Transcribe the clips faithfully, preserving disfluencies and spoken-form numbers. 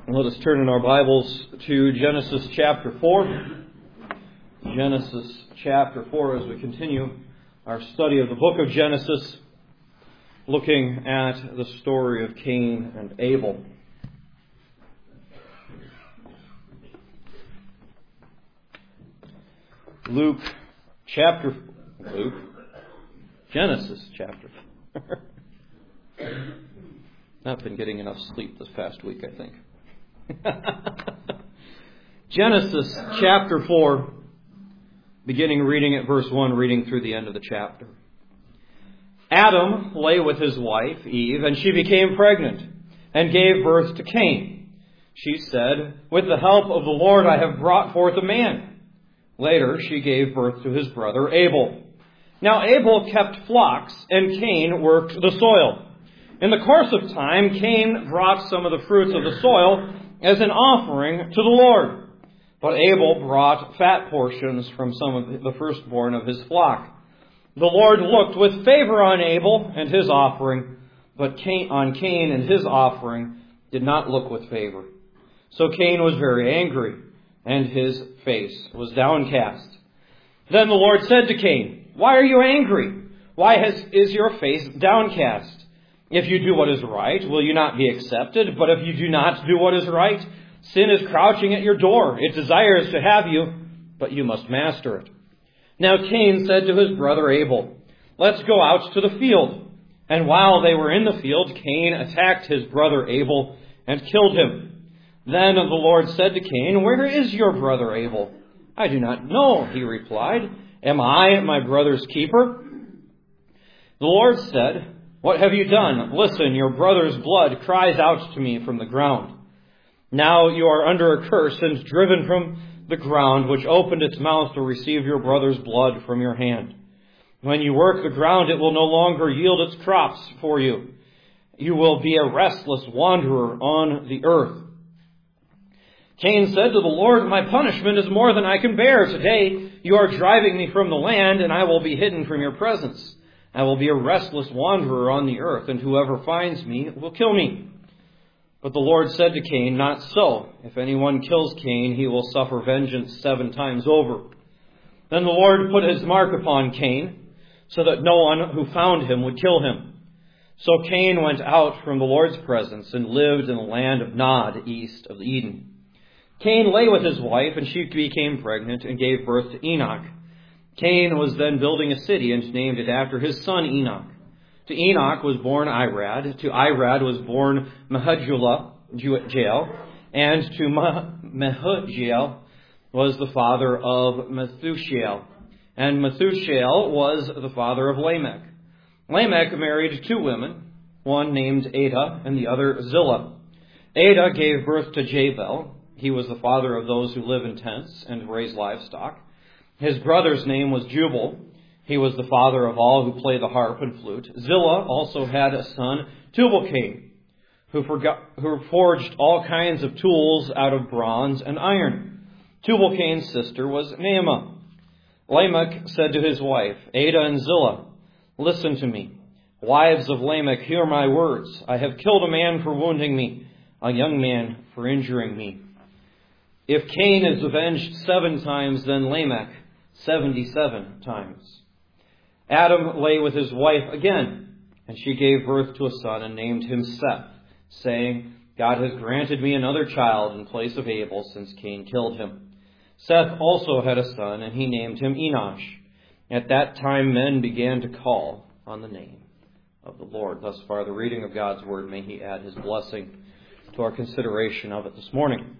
Let us turn in our Bibles to Genesis chapter four. Genesis chapter four as we continue our study of the book of Genesis, looking at the story of Cain and Abel. Luke chapter... Luke? Genesis chapter four. Not been getting enough sleep this past week, I think. Genesis chapter four, beginning reading at verse one, reading through the end of the chapter. Adam lay with his wife, Eve, and she became pregnant and gave birth to Cain. She said, "With the help of the Lord I have brought forth a man." Later she gave birth to his brother Abel. Now Abel kept flocks, and Cain worked the soil. In the course of time, Cain brought some of the fruits of the soil as an offering to the Lord. But Abel brought fat portions from some of the firstborn of his flock. The Lord looked with favor on Abel and his offering, but Cain, on Cain and his offering did not look with favor. So Cain was very angry, and his face was downcast. Then the Lord said to Cain, "Why are you angry? Why has, is your face downcast? If you do what is right, will you not be accepted? But if you do not do what is right, sin is crouching at your door. It desires to have you, but you must master it." Now Cain said to his brother Abel, "Let's go out to the field." And while they were in the field, Cain attacked his brother Abel and killed him. Then the Lord said to Cain, "Where is your brother Abel?" "I do not know," he replied. "Am I my brother's keeper?" The Lord said, "What have you done? Listen, your brother's blood cries out to me from the ground. Now you are under a curse and driven from the ground, which opened its mouth to receive your brother's blood from your hand. When you work the ground, it will no longer yield its crops for you. You will be a restless wanderer on the earth." Cain said to the Lord, "My punishment is more than I can bear. Today you are driving me from the land, and I will be hidden from your presence. I will be a restless wanderer on the earth, and whoever finds me will kill me." But the Lord said to Cain, "Not so. If anyone kills Cain, he will suffer vengeance seven times over." Then the Lord put his mark upon Cain, so that no one who found him would kill him. So Cain went out from the Lord's presence and lived in the land of Nod, east of Eden. Cain lay with his wife, and she became pregnant and gave birth to Enoch. Cain was then building a city and named it after his son Enoch. To Enoch was born Irad. To Irad was born Mehujael. And to Mehujael was the father of Methushael. And Methushael was the father of Lamech. Lamech married two women, one named Adah and the other Zillah. Adah gave birth to Jabal. He was the father of those who live in tents and raise livestock. His brother's name was Jubal. He was the father of all who play the harp and flute. Zillah also had a son, Tubal-Cain, who, forgot, who forged all kinds of tools out of bronze and iron. Tubal-Cain's sister was Naamah. Lamech said to his wife, Adah and Zillah, "Listen to me. Wives of Lamech, hear my words. I have killed a man for wounding me, a young man for injuring me. If Cain is avenged seven times, then Lamech seventy-seven times." Adam lay with his wife again, and she gave birth to a son and named him Seth, saying, "God has granted me another child in place of Abel, since Cain killed him." Seth also had a son, and he named him Enosh. At that time men began to call on the name of the Lord. Thus far the reading of God's word. May he add his blessing to our consideration of it this morning.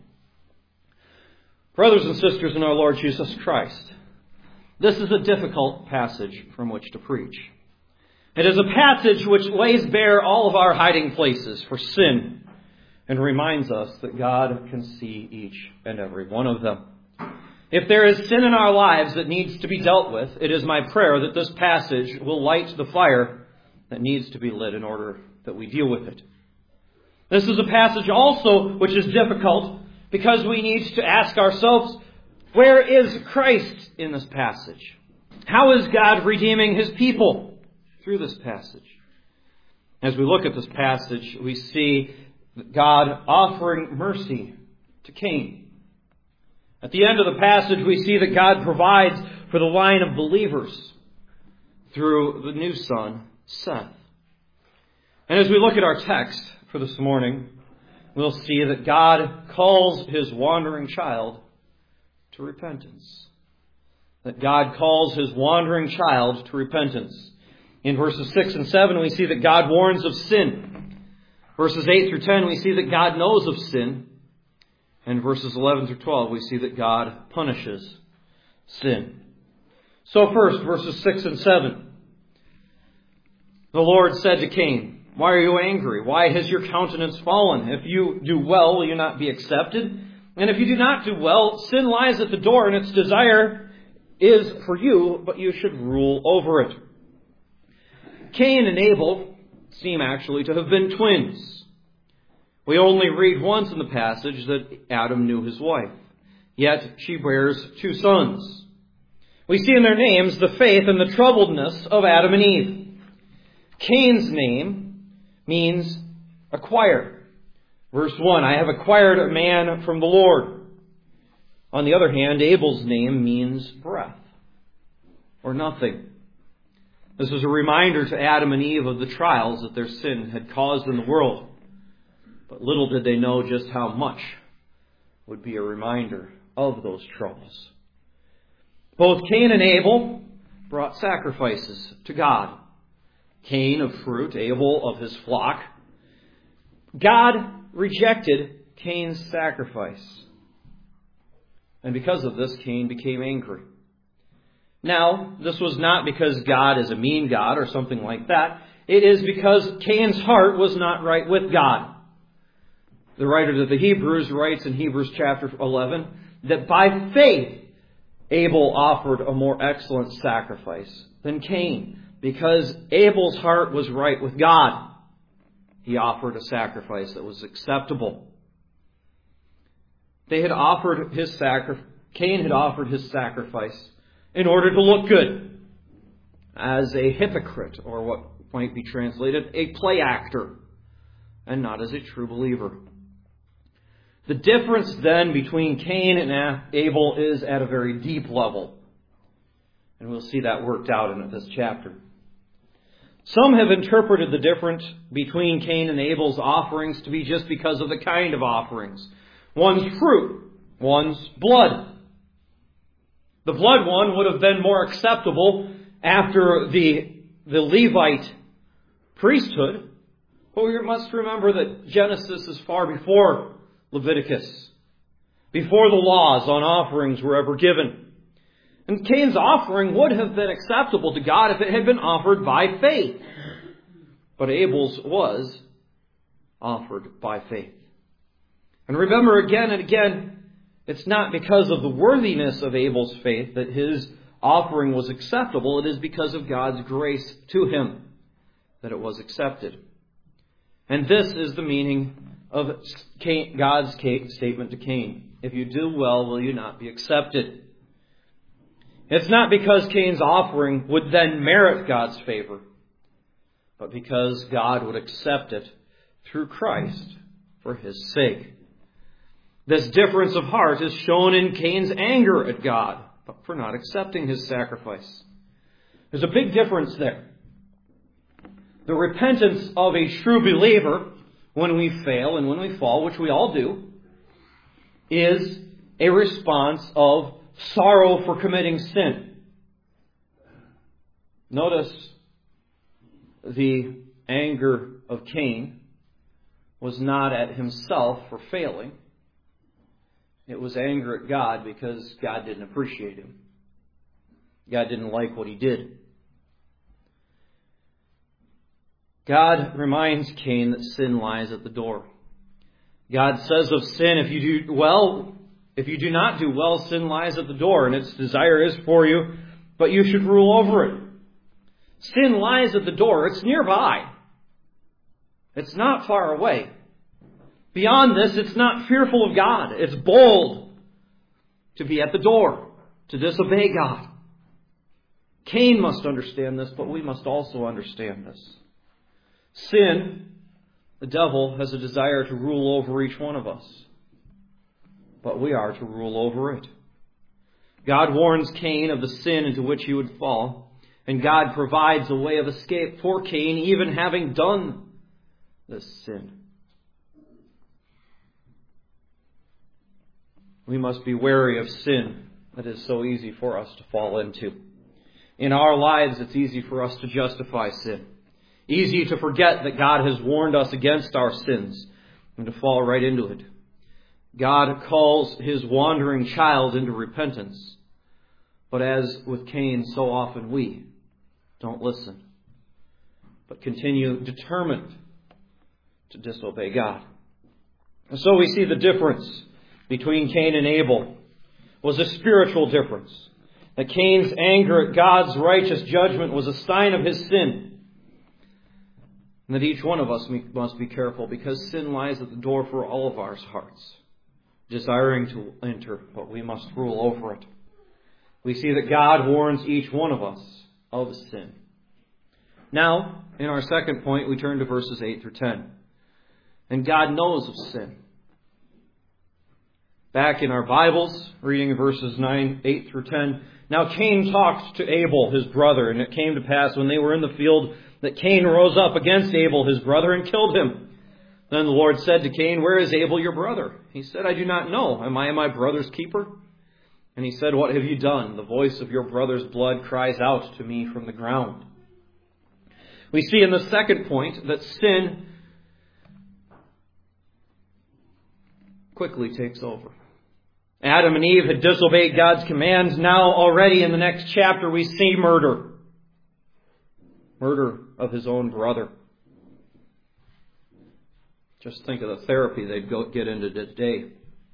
Brothers and sisters in our Lord Jesus Christ, this is a difficult passage from which to preach. It is a passage which lays bare all of our hiding places for sin and reminds us that God can see each and every one of them. If there is sin in our lives that needs to be dealt with, it is my prayer that this passage will light the fire that needs to be lit in order that we deal with it. This is a passage also which is difficult because we need to ask ourselves, where is Christ in this passage? How is God redeeming his people through this passage? As we look at this passage, we see God offering mercy to Cain. At the end of the passage, we see that God provides for the line of believers through the new son, Seth. And as we look at our text for this morning, we'll see that God calls his wandering child to repentance. That God calls his wandering child to repentance. In verses six and seven, we see that God warns of sin. Verses eight through ten, we see that God knows of sin. And verses eleven through twelve, we see that God punishes sin. So first, verses six and seven. The Lord said to Cain, "Why are you angry? Why has your countenance fallen? If you do well, will you not be accepted? And if you do not do well, sin lies at the door, and its desire is for you, but you should rule over it." Cain and Abel seem actually to have been twins. We only read once in the passage that Adam knew his wife, yet she bears two sons. We see in their names the faith and the troubledness of Adam and Eve. Cain's name means acquire. Verse one, "I have acquired a man from the Lord." On the other hand, Abel's name means breath, or nothing. This is a reminder to Adam and Eve of the trials that their sin had caused in the world. But little did they know just how much would be a reminder of those troubles. Both Cain and Abel brought sacrifices to God. Cain of fruit, Abel of his flock. God rejected Cain's sacrifice. And because of this, Cain became angry. Now, this was not because God is a mean God or something like that. It is because Cain's heart was not right with God. The writer of the Hebrews writes in Hebrews chapter eleven that by faith Abel offered a more excellent sacrifice than Cain, because Abel's heart was right with God. He offered a sacrifice that was acceptable. They had offered his sacri- Cain had offered his sacrifice in order to look good, as a hypocrite, or what might be translated, a play actor, and not as a true believer. The difference then between Cain and Abel is at a very deep level. And we'll see that worked out in this chapter. Some have interpreted the difference between Cain and Abel's offerings to be just because of the kind of offerings. One's fruit, one's blood. The blood one would have been more acceptable after the, the Levite priesthood. But we must remember that Genesis is far before Leviticus, before the laws on offerings were ever given. And Cain's offering would have been acceptable to God if it had been offered by faith. But Abel's was offered by faith. And remember again and again, it's not because of the worthiness of Abel's faith that his offering was acceptable. It is because of God's grace to him that it was accepted. And this is the meaning of Cain, God's statement to Cain. If you do well, will you not be accepted? It's not because Cain's offering would then merit God's favor, but because God would accept it through Christ for his sake. This difference of heart is shown in Cain's anger at God for not accepting his sacrifice. There's a big difference there. The repentance of a true believer when we fail and when we fall, which we all do, is a response of sorrow for committing sin. Notice the anger of Cain was not at himself for failing. It was anger at God because God didn't appreciate him. God didn't like what he did. God reminds Cain that sin lies at the door. God says of sin, if you do well, if you do not do well, sin lies at the door, and its desire is for you, but you should rule over it. Sin lies at the door. It's nearby. It's not far away. Beyond this, it's not fearful of God. It's bold to be at the door, to disobey God. Cain must understand this, but we must also understand this. Sin The devil has a desire to rule over each one of us, but we are to rule over it. God warns Cain of the sin into which he would fall, and God provides a way of escape for Cain, even having done this sin. We must be wary of sin that is so easy for us to fall into. In our lives, it's easy for us to justify sin. Easy to forget that God has warned us against our sins and to fall right into it. God calls His wandering child into repentance. But as with Cain, so often we don't listen, but continue determined to disobey God. And so we see the difference between Cain and Abel was a spiritual difference. That Cain's anger at God's righteous judgment was a sign of his sin. And that each one of us must be careful, because sin lies at the door for all of our hearts, desiring to enter, but we must rule over it. We see that God warns each one of us of sin. Now, in our second point, we turn to verses eight through ten. And God knows of sin. Back in our Bibles, reading verses nine, eight through ten. Now Cain talked to Abel, his brother, and it came to pass when they were in the field that Cain rose up against Abel, his brother, and killed him. Then the Lord said to Cain, "Where is Abel, your brother?" He said, "I do not know. Am I my brother's keeper?" And he said, "What have you done? The voice of your brother's blood cries out to me from the ground." We see in the second point that sin quickly takes over. Adam and Eve had disobeyed God's commands. Now already in the next chapter we see murder. Murder of his own brother. Just think of the therapy they'd go get into today.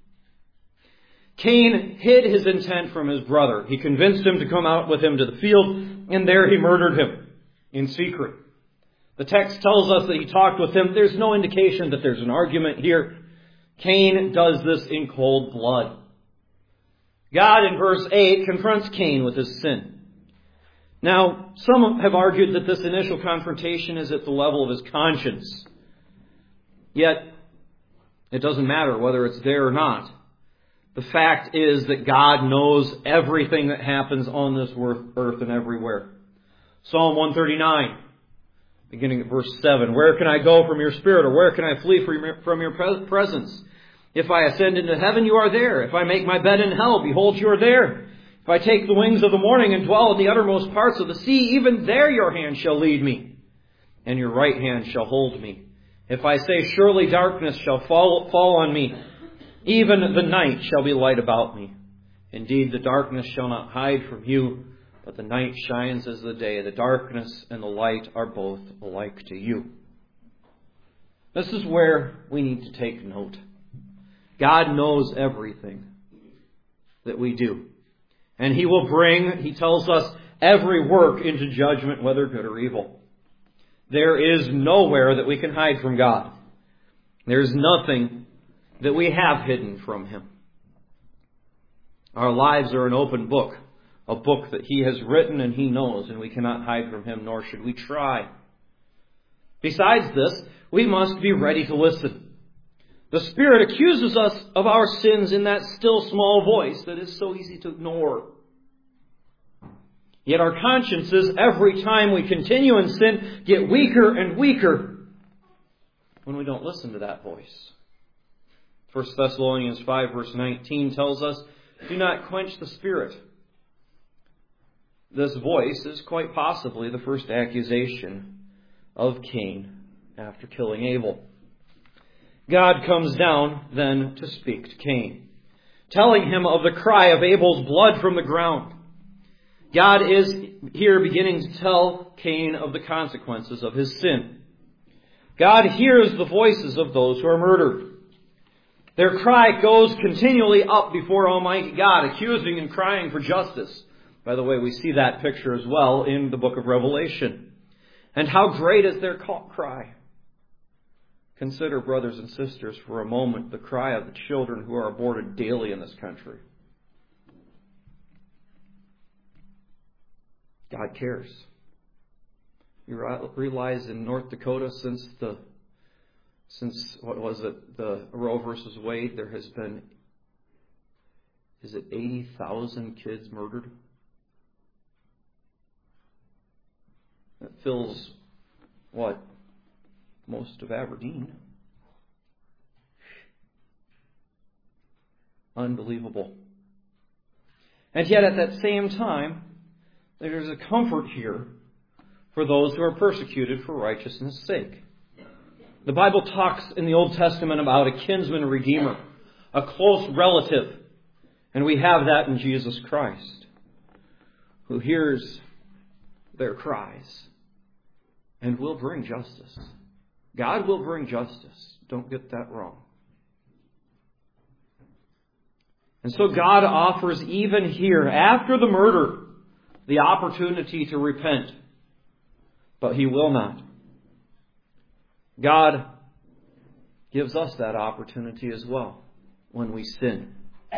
Cain hid his intent from his brother. He convinced him to come out with him to the field, and there he murdered him in secret. The text tells us that he talked with him. There's no indication that there's an argument here. Cain does this in cold blood. God, in verse eight, confronts Cain with his sin. Now, some have argued that this initial confrontation is at the level of his conscience. Yet, it doesn't matter whether it's there or not. The fact is that God knows everything that happens on this earth and everywhere. Psalm one thirty-nine, beginning at verse seven. "Where can I go from your spirit, or where can I flee from your presence? If I ascend into heaven, you are there. If I make my bed in hell, behold, you are there. If I take the wings of the morning and dwell in the uttermost parts of the sea, even there your hand shall lead me, and your right hand shall hold me. If I say, surely darkness shall fall, fall on me, even the night shall be light about me. Indeed, the darkness shall not hide from you, but the night shines as the day. The darkness and the light are both alike to you." This is where we need to take note. God knows everything that we do. And He will bring, He tells us, every work into judgment, whether good or evil. There is nowhere that we can hide from God. There is nothing that we have hidden from Him. Our lives are an open book, a book that He has written and He knows, and we cannot hide from Him, nor should we try. Besides this, we must be ready to listen. The Spirit accuses us of our sins in that still small voice that is so easy to ignore. Yet our consciences, every time we continue in sin, get weaker and weaker when we don't listen to that voice. First Thessalonians five verse nineteen tells us, "Do not quench the Spirit." This voice is quite possibly the first accusation of Cain after killing Abel. God comes down then to speak to Cain, telling him of the cry of Abel's blood from the ground. God is here beginning to tell Cain of the consequences of his sin. God hears the voices of those who are murdered. Their cry goes continually up before Almighty God, accusing and crying for justice. By the way, we see that picture as well in the book of Revelation. And how great is their cry? Consider, brothers and sisters, for a moment the cry of the children who are aborted daily in this country. God cares. You realize in North Dakota, since the Since, what was it, the Roe versus Wade, there has been, is it eighty thousand kids murdered? That fills, what, most of Aberdeen. Unbelievable. And yet at that same time, there's a comfort here for those who are persecuted for righteousness' sake. The Bible talks in the Old Testament about a kinsman redeemer, a close relative, and we have that in Jesus Christ, who hears their cries and will bring justice. God will bring justice. Don't get that wrong. And so God offers even here, after the murder, the opportunity to repent. But He will not. God gives us that opportunity as well when we sin.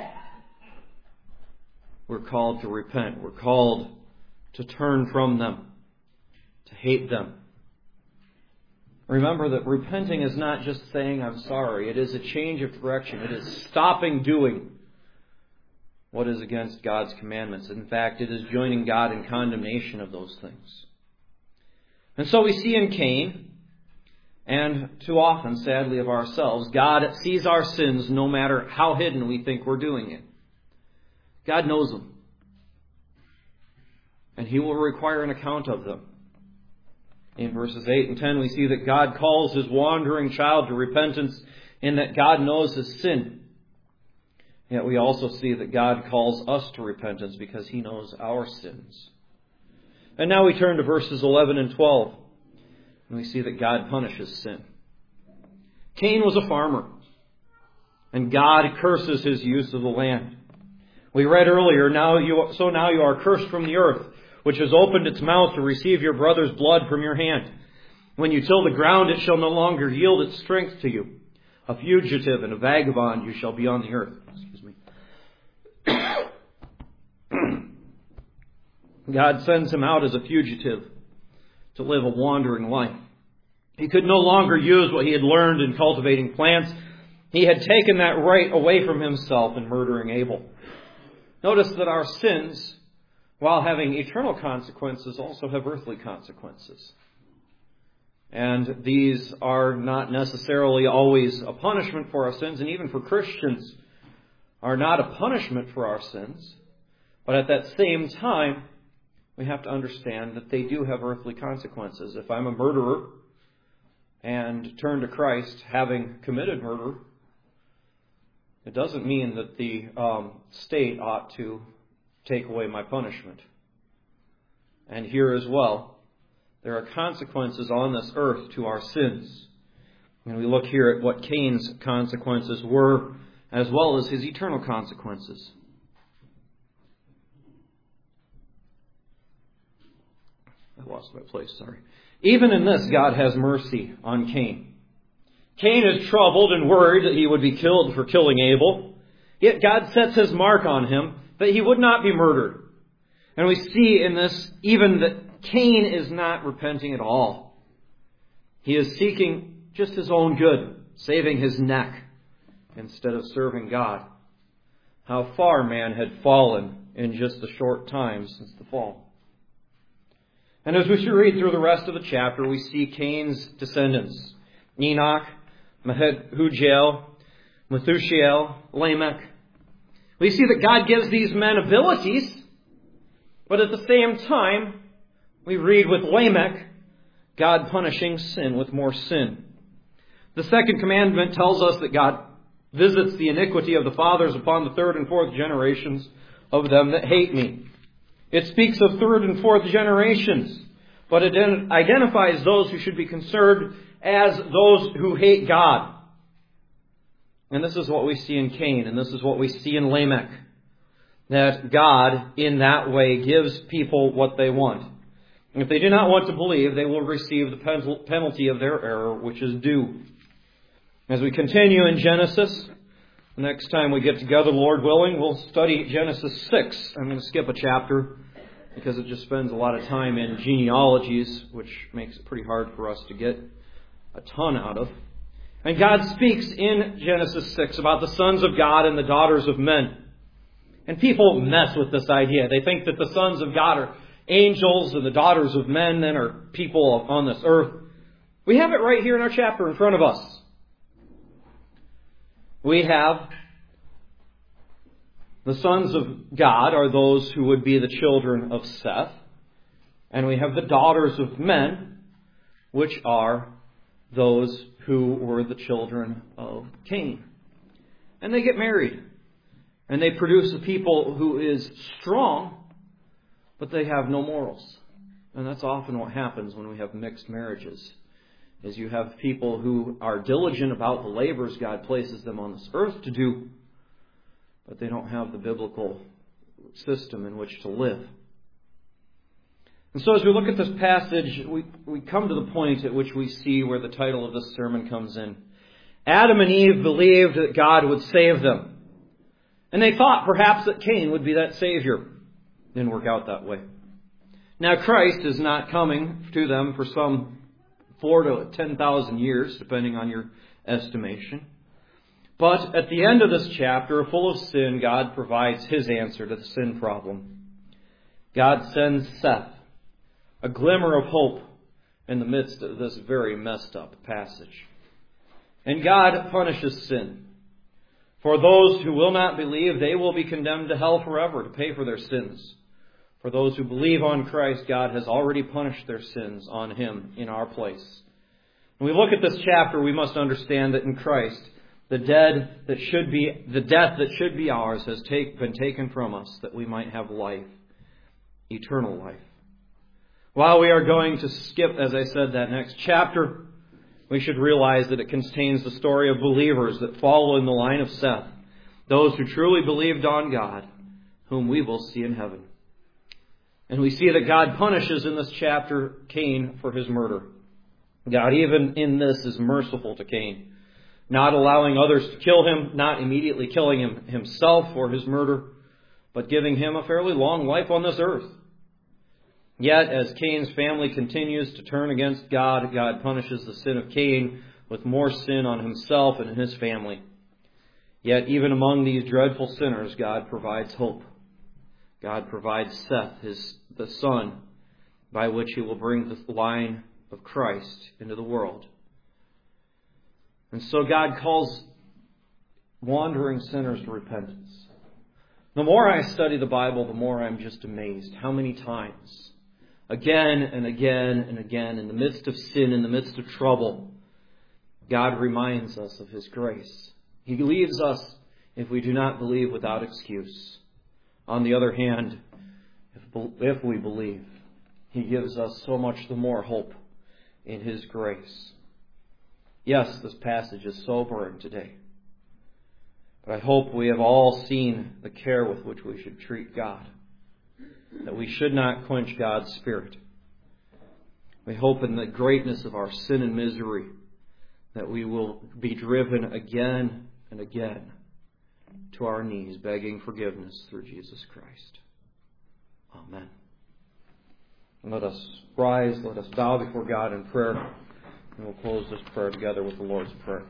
We're called to repent. We're called to turn from them, to hate them. Remember that repenting is not just saying, I'm sorry. It is a change of direction. It is stopping doing what is against God's commandments. In fact, it is joining God in condemnation of those things. And so we see in Cain, and too often, sadly, of ourselves, God sees our sins no matter how hidden we think we're doing it. God knows them. And He will require an account of them. In verses eight and ten, we see that God calls His wandering child to repentance in that God knows his sin. Yet we also see that God calls us to repentance because He knows our sins. And now we turn to verses eleven and twelve. And we see that God punishes sin. Cain was a farmer. And God curses his use of the land. We read earlier, now you, so now you are cursed from the earth, which has opened its mouth to receive your brother's blood from your hand. When you till the ground, it shall no longer yield its strength to you. A fugitive and a vagabond you shall be on the earth. Excuse me. God sends him out as a fugitive to live a wandering life. He could no longer use what he had learned in cultivating plants. He had taken that right away from himself in murdering Abel. Notice that our sins, while having eternal consequences, also have earthly consequences. And these are not necessarily always a punishment for our sins, and even for Christians are not a punishment for our sins. But at that same time, we have to understand that they do have earthly consequences. If I'm a murderer and turn to Christ having committed murder, it doesn't mean that the um, state ought to take away my punishment. And here as well, there are consequences on this earth to our sins. And we look here at what Cain's consequences were, as well as his eternal consequences. I lost my place, sorry. Even in this, God has mercy on Cain. Cain is troubled and worried that he would be killed for killing Abel. Yet God sets His mark on him that he would not be murdered. And we see in this even that Cain is not repenting at all. He is seeking just his own good, saving his neck instead of serving God. How far man had fallen in just a short time since the fall. And as we read through the rest of the chapter, we see Cain's descendants: Enoch, Mehujael, Methushael, Lamech. We see that God gives these men abilities, but at the same time, we read with Lamech, God punishing sin with more sin. The second commandment tells us that God visits the iniquity of the fathers upon the third and fourth generations of them that hate me. It speaks of third and fourth generations, but it identifies those who should be concerned as those who hate God. And this is what we see in Cain, and this is what we see in Lamech. That God, in that way, gives people what they want. And if they do not want to believe, they will receive the penalty of their error, which is due. As we continue in Genesis, the next time we get together, Lord willing, we'll study Genesis six. I'm going to skip a chapter because it just spends a lot of time in genealogies, which makes it pretty hard for us to get a ton out of. And God speaks in Genesis six about the sons of God and the daughters of men. And people mess with this idea. They think that the sons of God are angels and the daughters of men then are people on this earth. We have it right here in our chapter in front of us. We have the sons of God are those who would be the children of Seth. And we have the daughters of men, which are those who were the children of Cain. And they get married. And they produce a people who is strong, but they have no morals. And that's often what happens when we have mixed marriages, is you have people who are diligent about the labors God places them on this earth to do, but they don't have the biblical system in which to live. And so as we look at this passage, we, we come to the point at which we see where the title of this sermon comes in. Adam and Eve believed that God would save them. And they thought perhaps that Cain would be that Savior. Didn't work out that way. Now Christ is not coming to them for some four to ten thousand years, depending on your estimation. But at the end of this chapter, full of sin, God provides His answer to the sin problem. God sends Seth, a glimmer of hope in the midst of this very messed up passage. And God punishes sin. For those who will not believe, they will be condemned to hell forever to pay for their sins. For those who believe on Christ, God has already punished their sins on Him in our place. When we look at this chapter, we must understand that in Christ, the dead that should be, the death that should be ours has take, been taken from us, that we might have life, eternal life. While we are going to skip, as I said, that next chapter, we should realize that it contains the story of believers that follow in the line of Seth, those who truly believed on God, whom we will see in heaven. And we see that God punishes in this chapter Cain for his murder. God, even in this, is merciful to Cain, not allowing others to kill him, not immediately killing him himself for his murder, but giving him a fairly long life on this earth. Yet, as Cain's family continues to turn against God, God punishes the sin of Cain with more sin on himself and his family. Yet, even among these dreadful sinners, God provides hope. God provides Seth, his the son, by which He will bring the line of Christ into the world. And so God calls wandering sinners to repentance. The more I study the Bible, the more I'm just amazed how many times, again and again and again, in the midst of sin, in the midst of trouble, God reminds us of His grace. He leaves us, if we do not believe, without excuse. On the other hand, if, if we believe, He gives us so much the more hope in His grace. Yes, this passage is sobering today. But I hope we have all seen the care with which we should treat God. That we should not quench God's Spirit. We hope in the greatness of our sin and misery that we will be driven again and again to our knees, begging forgiveness through Jesus Christ. Amen. And let us rise, let us bow before God in prayer, and we'll close this prayer together with the Lord's Prayer.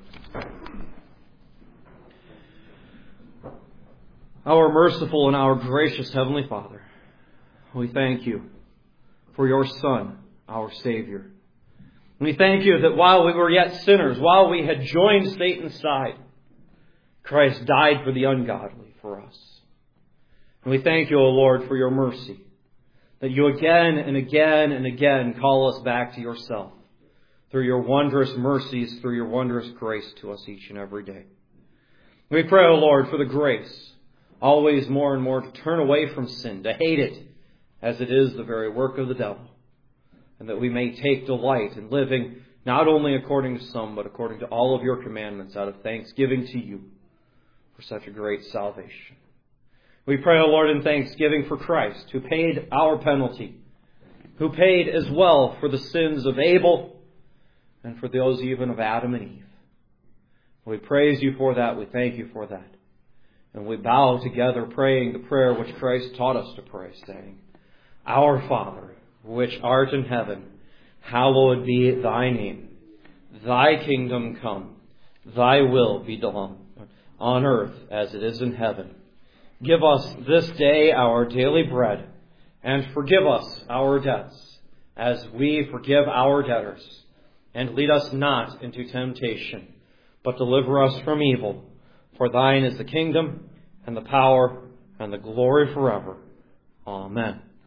Our merciful and our gracious Heavenly Father, we thank You for Your Son, our Savior. We thank You that while we were yet sinners, while we had joined Satan's side, Christ died for the ungodly, for us. And we thank You, O Lord, for Your mercy, that You again and again and again call us back to Yourself through Your wondrous mercies, through Your wondrous grace to us each and every day. We pray, O Lord, for the grace, always more and more to turn away from sin, to hate it, as it is the very work of the devil, and that we may take delight in living not only according to some, but according to all of Your commandments, out of thanksgiving to You for such a great salvation. We pray, O Lord, in thanksgiving for Christ, who paid our penalty, who paid as well for the sins of Abel and for those even of Adam and Eve. We praise You for that. We thank You for that. And we bow together praying the prayer which Christ taught us to pray, saying, Our Father, which art in heaven, hallowed be Thy name. Thy kingdom come. thy will be done on earth as it is in heaven. Give us this day our daily bread, and forgive us our debts, as we forgive our debtors. And lead us not into temptation, but deliver us from evil. For thine is the kingdom, and the power, and the glory forever. Amen.